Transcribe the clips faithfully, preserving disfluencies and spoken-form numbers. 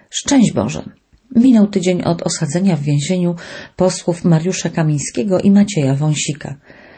Szczęść Boże! Minął tydzień od osadzenia w więzieniu posłów Mariusza Kamińskiego i Macieja Wąsika.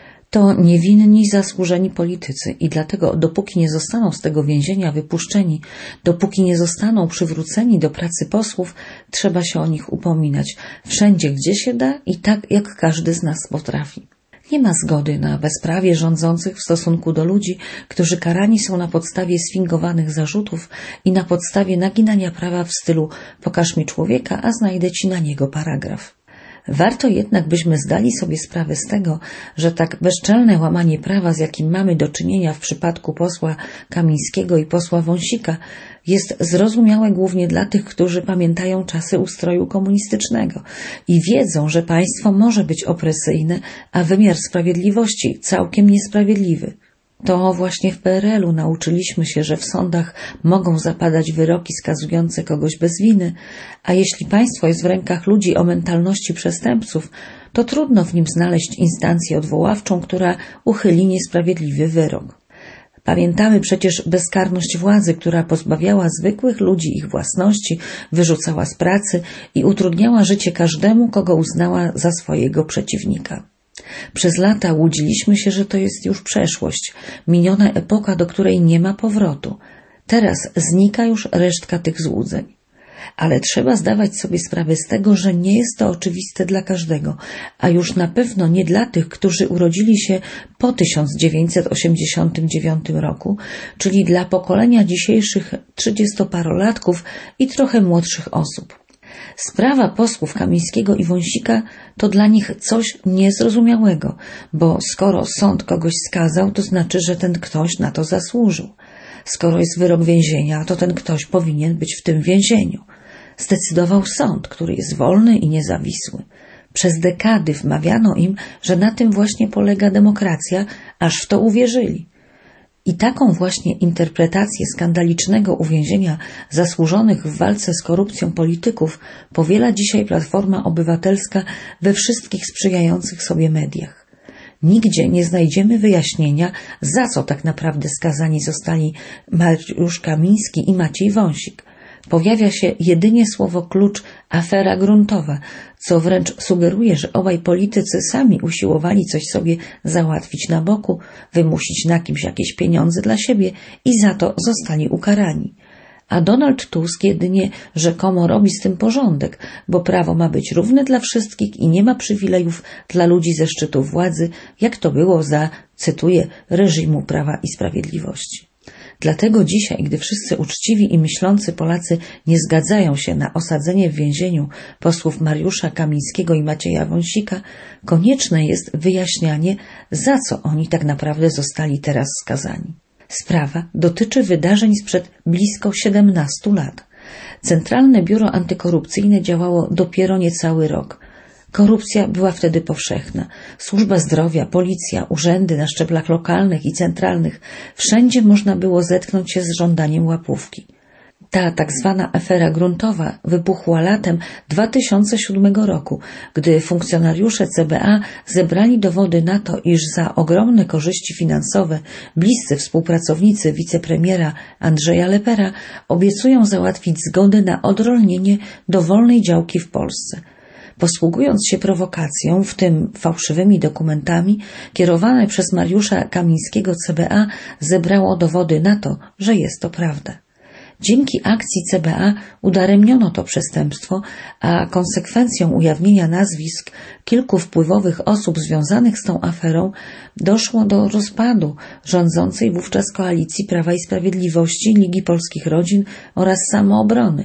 To niewinni, zasłużeni politycy i dlatego dopóki nie zostaną z tego więzienia wypuszczeni, dopóki nie zostaną przywróceni do pracy posłów, trzeba się o nich upominać wszędzie, gdzie się da i tak, jak każdy z nas potrafi. Nie ma zgody na bezprawie rządzących w stosunku do ludzi, którzy karani są na podstawie sfingowanych zarzutów i na podstawie naginania prawa w stylu pokaż mi człowieka, a znajdę ci na niego paragraf. Warto jednak, byśmy zdali sobie sprawę z tego, że tak bezczelne łamanie prawa, z jakim mamy do czynienia w przypadku posła Kamińskiego i posła Wąsika, jest zrozumiałe głównie dla tych, którzy pamiętają czasy ustroju komunistycznego i wiedzą, że państwo może być opresyjne, a wymiar sprawiedliwości całkiem niesprawiedliwy. To właśnie w P R L u nauczyliśmy się, że w sądach mogą zapadać wyroki skazujące kogoś bez winy, a jeśli państwo jest w rękach ludzi o mentalności przestępców, to trudno w nim znaleźć instancję odwoławczą, która uchyli niesprawiedliwy wyrok. Pamiętamy przecież bezkarność władzy, która pozbawiała zwykłych ludzi ich własności, wyrzucała z pracy i utrudniała życie każdemu, kogo uznała za swojego przeciwnika. Przez lata łudziliśmy się, że to jest już przeszłość, miniona epoka, do której nie ma powrotu. Teraz znika już resztka tych złudzeń. Ale trzeba zdawać sobie sprawę z tego, że nie jest to oczywiste dla każdego, a już na pewno nie dla tych, którzy urodzili się po tysiąc dziewięćset osiemdziesiątym dziewiątym roku, czyli dla pokolenia dzisiejszych trzydziestoparolatków i trochę młodszych osób. Sprawa posłów Kamińskiego i Wąsika to dla nich coś niezrozumiałego, bo skoro sąd kogoś skazał, to znaczy, że ten ktoś na to zasłużył. Skoro jest wyrok więzienia, to ten ktoś powinien być w tym więzieniu. Zdecydował sąd, który jest wolny i niezawisły. Przez dekady wmawiano im, że na tym właśnie polega demokracja, aż w to uwierzyli. I taką właśnie interpretację skandalicznego uwięzienia zasłużonych w walce z korupcją polityków powiela dzisiaj Platforma Obywatelska we wszystkich sprzyjających sobie mediach. Nigdzie nie znajdziemy wyjaśnienia, za co tak naprawdę skazani zostali Mariusz Kamiński i Maciej Wąsik. Pojawia się jedynie słowo klucz afera gruntowa, co wręcz sugeruje, że obaj politycy sami usiłowali coś sobie załatwić na boku, wymusić na kimś jakieś pieniądze dla siebie i za to zostali ukarani. A Donald Tusk jedynie rzekomo robi z tym porządek, bo prawo ma być równe dla wszystkich i nie ma przywilejów dla ludzi ze szczytu władzy, jak to było za, cytuję, reżimu Prawa i Sprawiedliwości. Dlatego dzisiaj, gdy wszyscy uczciwi i myślący Polacy nie zgadzają się na osadzenie w więzieniu posłów Mariusza Kamińskiego i Macieja Wąsika, konieczne jest wyjaśnianie, za co oni tak naprawdę zostali teraz skazani. Sprawa dotyczy wydarzeń sprzed blisko siedemnastu lat. Centralne Biuro Antykorupcyjne działało dopiero niecały rok. Korupcja była wtedy powszechna. Służba zdrowia, policja, urzędy na szczeblach lokalnych i centralnych. Wszędzie można było zetknąć się z żądaniem łapówki. Ta tak zwana afera gruntowa wybuchła latem dwa tysiące siódmego roku, gdy funkcjonariusze C B A zebrali dowody na to, iż za ogromne korzyści finansowe bliscy współpracownicy wicepremiera Andrzeja Lepera obiecują załatwić zgodę na odrolnienie dowolnej działki w Polsce. Posługując się prowokacją, w tym fałszywymi dokumentami, kierowane przez Mariusza Kamińskiego C B A zebrało dowody na to, że jest to prawda. Dzięki akcji C B A udaremniono to przestępstwo, a konsekwencją ujawnienia nazwisk kilku wpływowych osób związanych z tą aferą doszło do rozpadu rządzącej wówczas koalicji Prawa i Sprawiedliwości, Ligi Polskich Rodzin oraz Samoobrony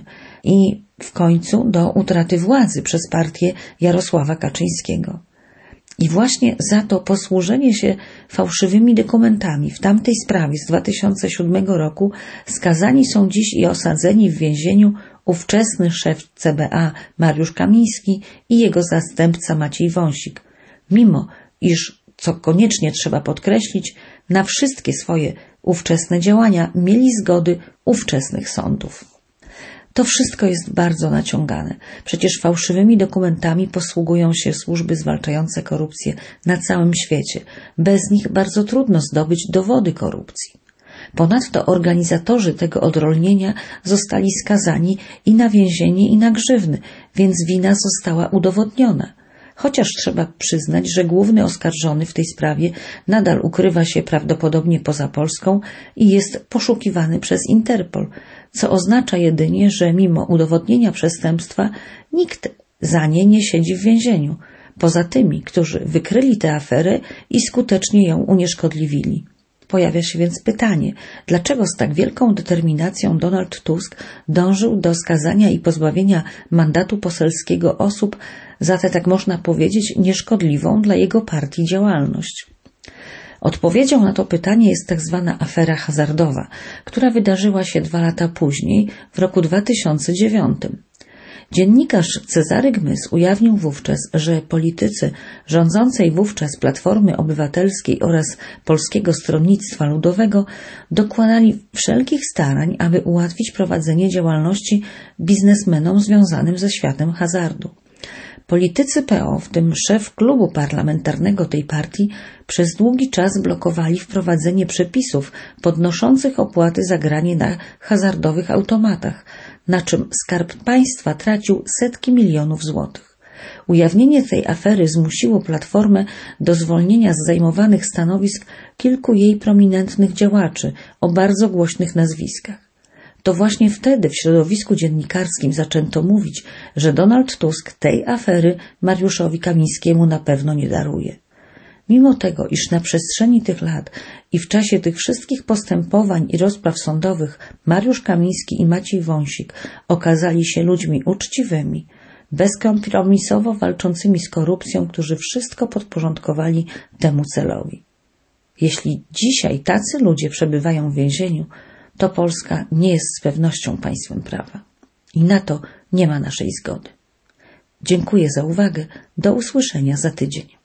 i w końcu do utraty władzy przez partię Jarosława Kaczyńskiego. I właśnie za to posłużenie się fałszywymi dokumentami w tamtej sprawie z dwa tysiące siódmego roku skazani są dziś i osadzeni w więzieniu ówczesny szef C B A Mariusz Kamiński i jego zastępca Maciej Wąsik, mimo iż, co koniecznie trzeba podkreślić, na wszystkie swoje ówczesne działania mieli zgody ówczesnych sądów. To wszystko jest bardzo naciągane. Przecież fałszywymi dokumentami posługują się służby zwalczające korupcję na całym świecie. Bez nich bardzo trudno zdobyć dowody korupcji. Ponadto organizatorzy tego odrolnienia zostali skazani i na więzienie, i na grzywny, więc wina została udowodniona. Chociaż trzeba przyznać, że główny oskarżony w tej sprawie nadal ukrywa się prawdopodobnie poza Polską i jest poszukiwany przez Interpol, co oznacza jedynie, że mimo udowodnienia przestępstwa nikt za nie nie siedzi w więzieniu, poza tymi, którzy wykryli tę aferę i skutecznie ją unieszkodliwili. Pojawia się więc pytanie, dlaczego z tak wielką determinacją Donald Tusk dążył do skazania i pozbawienia mandatu poselskiego osób za tę, tak można powiedzieć, nieszkodliwą dla jego partii działalność. Odpowiedzią na to pytanie jest tak zwana afera hazardowa, która wydarzyła się dwa lata później, w roku dwa tysiące dziewiątym. Dziennikarz Cezary Gmys ujawnił wówczas, że politycy rządzącej wówczas Platformy Obywatelskiej oraz Polskiego Stronnictwa Ludowego dokładali wszelkich starań, aby ułatwić prowadzenie działalności biznesmenom związanym ze światem hazardu. Politycy P O, w tym szef klubu parlamentarnego tej partii, przez długi czas blokowali wprowadzenie przepisów podnoszących opłaty za granie na hazardowych automatach, na czym Skarb Państwa tracił setki milionów złotych. Ujawnienie tej afery zmusiło Platformę do zwolnienia z zajmowanych stanowisk kilku jej prominentnych działaczy o bardzo głośnych nazwiskach. To właśnie wtedy w środowisku dziennikarskim zaczęto mówić, że Donald Tusk tej afery Mariuszowi Kamińskiemu na pewno nie daruje. Mimo tego, iż na przestrzeni tych lat i w czasie tych wszystkich postępowań i rozpraw sądowych Mariusz Kamiński i Maciej Wąsik okazali się ludźmi uczciwymi, bezkompromisowo walczącymi z korupcją, którzy wszystko podporządkowali temu celowi. Jeśli dzisiaj tacy ludzie przebywają w więzieniu, to Polska nie jest z pewnością państwem prawa. I na to nie ma naszej zgody. Dziękuję za uwagę. Do usłyszenia za tydzień.